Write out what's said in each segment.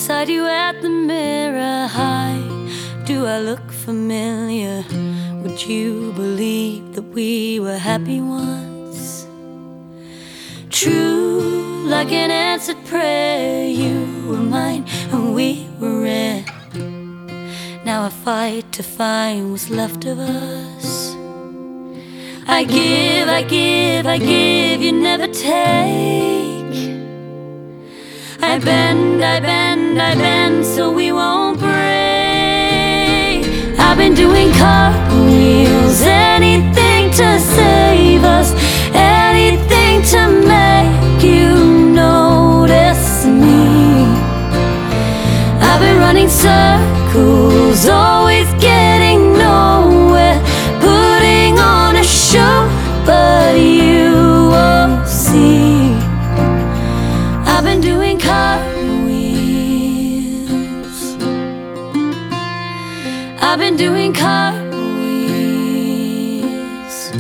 beside you at the mirror. Hi, do I look familiar? Would you believe that we were happy once? True, like an answered prayer, you were mine and we were red. Now I fight to find what's left of us. I give, you never take. I bend, so we won't break. I've been doing cartwheels, anything to save us, anything to make you notice me. I've been running circles, always getting nowhere, putting on a show, but you won't see. I've been doing cartwheels. I've been doing cartwheels.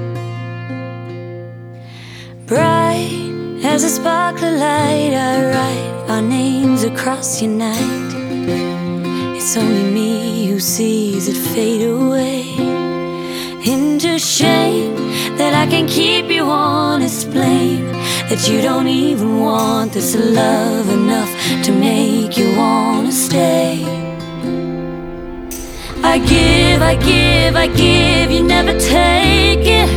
Bright as a sparkling light, I write our names across your night. It's only me who sees it fade away into shame, that I can keep you honest, blame that you don't even want this love enough to make you wanna stay. I give, you never take it.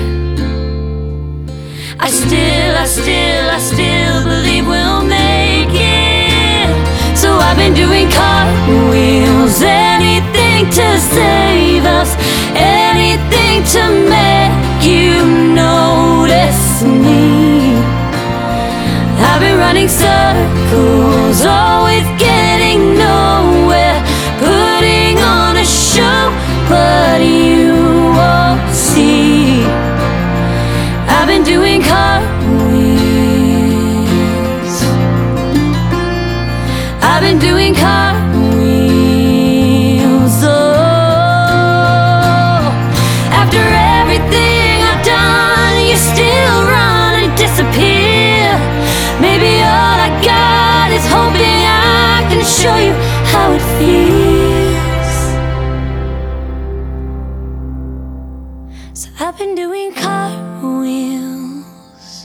I still believe we'll make it. So I've been doing cartwheels, anything to save us, anything to make you notice me. I've been running circles, always getting nowhere, putting on a show, but you won't see. I've been doing cartwheels. I've been doing cartwheels. Oh, after everything I've done, you still run and disappear. Maybe all I got is hoping I can show you how it feels. So I've been doing cartwheels.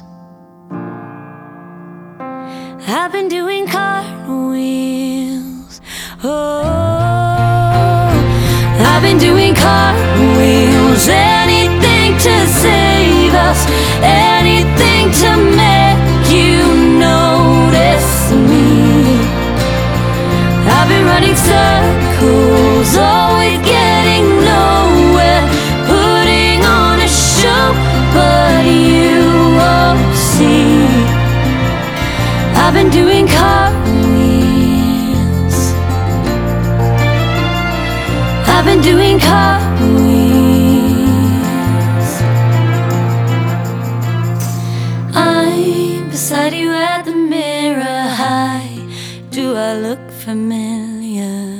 I've been doing cartwheels. Oh, I've been doing cartwheels, anything to save us, anything to make you notice me. I've been running circles, always getting nowhere, putting on a show, but you won't see. I've been doing cartwheels. I've been doing cartwheels. I'm beside you at the mirror. Hi, do I look familiar?